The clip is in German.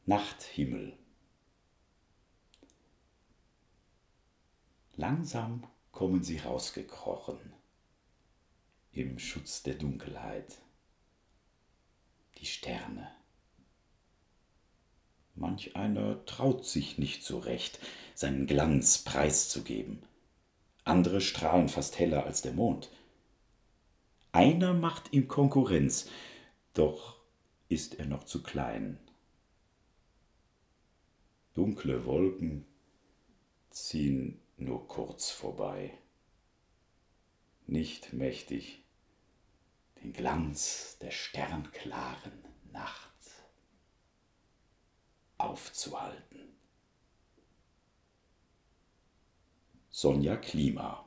Nachthimmel. Langsam kommen sie rausgekrochen, im Schutz der Dunkelheit. Die Sterne. Manch einer traut sich nicht so recht, seinen Glanz preiszugeben. Andere strahlen fast heller als der Mond. Einer macht ihm Konkurrenz, doch ist er noch zu klein. Dunkle Wolken ziehen nur kurz vorbei, nicht mächtig, den Glanz der sternklaren Nacht aufzuhalten. Sonja Klima.